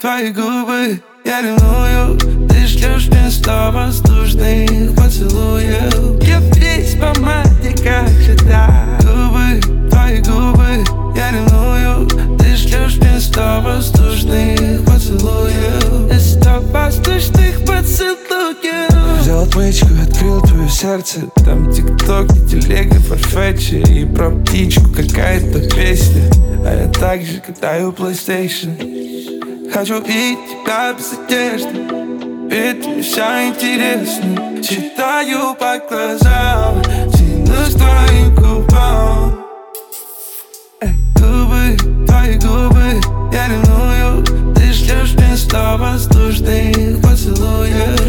твои губы я ревную. Ты шлешь мне 100 воздушных поцелуев. Я весь в помаде, как всегда. Твои губы я ревную. Ты шлешь мне 100 воздушных поцелуев. 100 воздушных поцелуев. Взял отмычку, открыл твое сердце. Там тикток, не телега, фарфетчи. И про птичку какая-то песня. А я так же катаю PlayStation. Хочу видеть тебя без одежды, ведь мне все интересно. Читаю по глазам, тянусь к твоим губам. Твои губы я ревную. Ты шлешь мне 100 воздушных поцелуев.